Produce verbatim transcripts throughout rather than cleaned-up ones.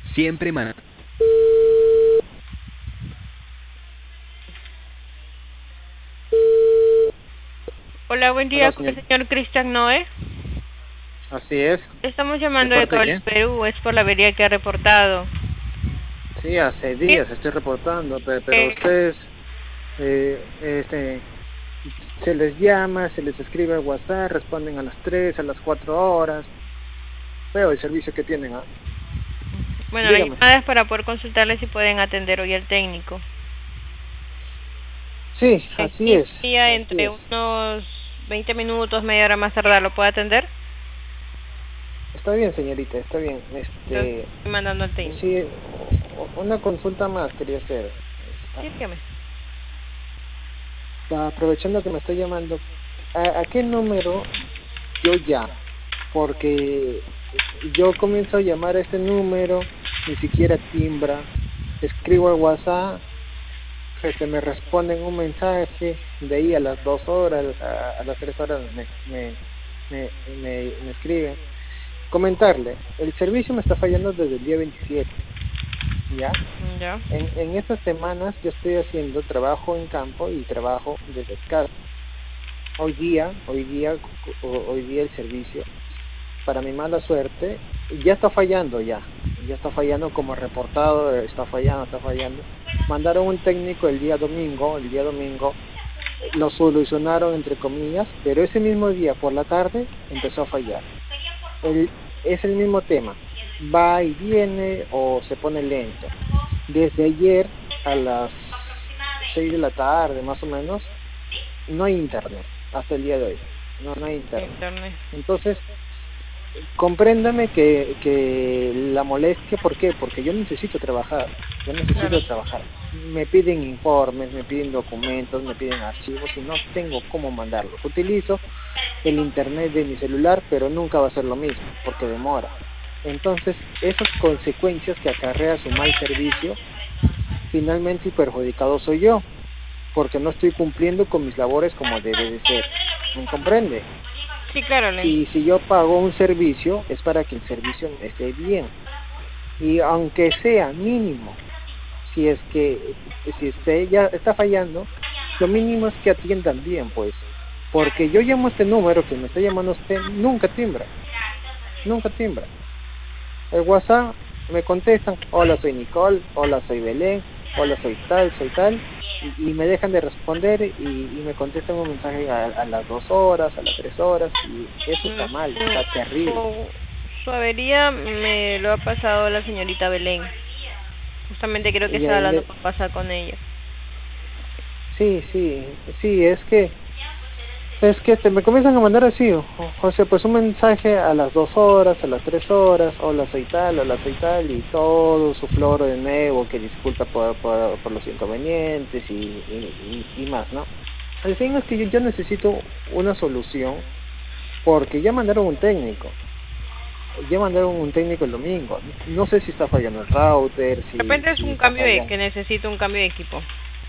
Siempre man... Hola, buen día, Hola, con el señor. señor Cristian Noé. Así es. Estamos ¿De llamando de parte de Cable quién? Perú, es por la avería que ha reportado. Sí, hace ¿Sí? días estoy reportando, pe- pero Eh, ustedes, eh, este, se les llama, se les escribe al WhatsApp, responden a las tres, a las cuatro horas. Veo el servicio que tienen, ¿ah? bueno, la Dígame. llamada es para poder consultarles si pueden atender hoy al técnico. Sí, Eh, así sí, es, sería así entre es. unos veinte minutos, media hora más tardar, ¿lo puede atender? Está bien, señorita, está bien. Entonces, Este, estoy mandando al técnico. sí, o- o- una consulta más quería hacer. Sí, Ah, dígame. aprovechando que me está llamando, ¿a, a qué número yo llamo? Porque yo comienzo a llamar a ese número, ni siquiera timbra, escribo al WhatsApp, este, me responden un mensaje, de ahí a las dos horas, a, a las tres horas me, me, me, me, me escriben. Comentarle, el servicio me está fallando desde el día veintisiete, ¿ya? Ya. En, en estas semanas yo estoy haciendo trabajo en campo y trabajo desde casa. Hoy día, hoy día, hoy día el servicio, para mi mala suerte, ya está fallando ya, ya está fallando como reportado, eh, está fallando, está fallando. Mandaron un técnico el día domingo, el día domingo eh, lo solucionaron entre comillas, pero ese mismo día por la tarde empezó a fallar. El, es el mismo tema, va y viene o se pone lento. Desde ayer a las seis de la tarde más o menos, no hay internet, hasta el día de hoy, no, no hay internet. Internet. Entonces, compréndame que, que la molestia, ¿por qué? Porque yo necesito trabajar, yo Claro. necesito trabajar. Me piden informes, me piden documentos, me piden archivos y no tengo cómo mandarlos. Utilizo el internet de mi celular, pero nunca va a ser lo mismo, porque demora. Entonces, esas consecuencias que acarrea su mal servicio, finalmente el perjudicado soy yo, porque no estoy cumpliendo con mis labores como debe de ser. ¿Me comprende? Sí, claro, le Y si yo pago un servicio, es para que el servicio esté bien. Y aunque sea mínimo, si es que si este ya está fallando, lo mínimo es que atiendan bien, pues. Porque yo llamo a este número que me está llamando usted, nunca timbra, nunca timbra. El WhatsApp me contestan, hola, soy Nicole, hola, soy Belén, hola, soy tal, soy tal, y, y me dejan de responder y, y me contestan un mensaje a, a las dos horas, a las tres horas, y eso está Mm, mal, está Su, terrible. su, su avería me lo ha pasado la señorita Belén. Justamente creo que Y estaba ahí hablando le, por pasar con ella. sí, sí, sí, es que, es que te me comienzan a mandar así, o, o sea, pues un mensaje a las dos horas, a las tres horas, hola, soy tal, hola, soy tal, y todo su floro de nuevo, que disculpa por, por, por los inconvenientes y, y, y, y más, ¿no? El fin es que yo, yo necesito una solución porque ya mandaron un técnico, ya mandaron un técnico el domingo. No sé si está fallando el router, De si, repente es si un está cambio de fallando. que necesito un cambio de equipo.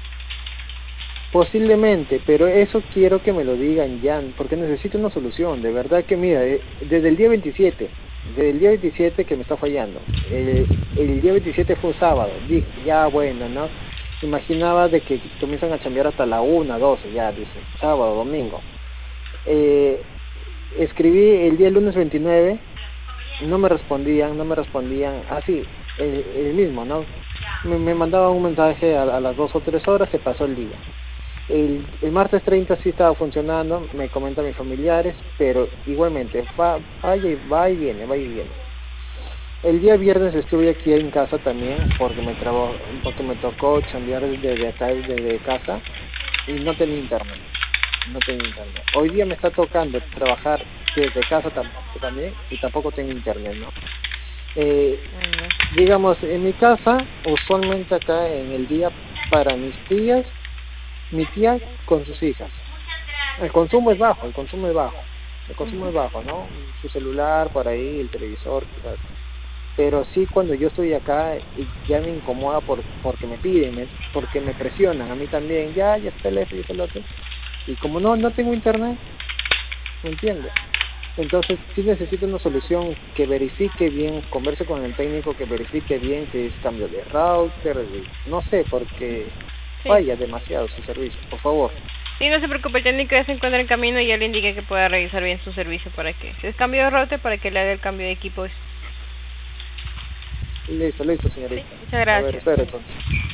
Posiblemente, pero eso quiero que me lo digan ya, porque necesito una solución. De verdad que, mira, eh, desde el día veintisiete, desde el día veintisiete que me está fallando. El, el día veintisiete fue un sábado. Dije, ya bueno, ¿no? Imaginaba de que comienzan a chambear hasta la una, doce, ya dije, sábado, domingo. Eh, Escribí el día lunes veintinueve, no me respondían, no me respondían, así, el, el mismo, ¿no? Me, me mandaban un mensaje a, a las dos o tres horas, se pasó el día. El, el martes treinta sí estaba funcionando, me comentan mis familiares, pero igualmente, va, vaya y va y viene, va y viene. El día viernes estuve aquí en casa también, porque me, trabo- porque me tocó chambear desde acá, desde casa, y no tenía internet, no tenía internet. Hoy día me está tocando trabajar desde casa tam- también, y tampoco tengo internet, ¿no? Eh, Mm, digamos, en mi casa, usualmente acá en el día, para mis tías, mi tía con sus hijas. El consumo es bajo, el consumo es bajo, el consumo es bajo, ¿no? Su celular por ahí, el televisor, quizás. Pero sí cuando yo estoy acá y ya me incomoda por, porque me piden, me- porque me presionan, a mí también, ya, ya está el esto, ya está el otro. Y como no, no tengo internet, ¿me entiende? Entonces, sí necesito una solución que verifique bien, converse con el técnico, que verifique bien si es cambio de router, de- no sé, porque Sí. falla demasiado su servicio, por favor. Sí, no se preocupe, el técnico ya se encuentra en camino y ya le indiqué que pueda revisar bien su servicio para que, si es cambio de router, para que le haga el cambio de equipo. Listo, listo, Sí, señorita. muchas A ver, gracias. espera entonces.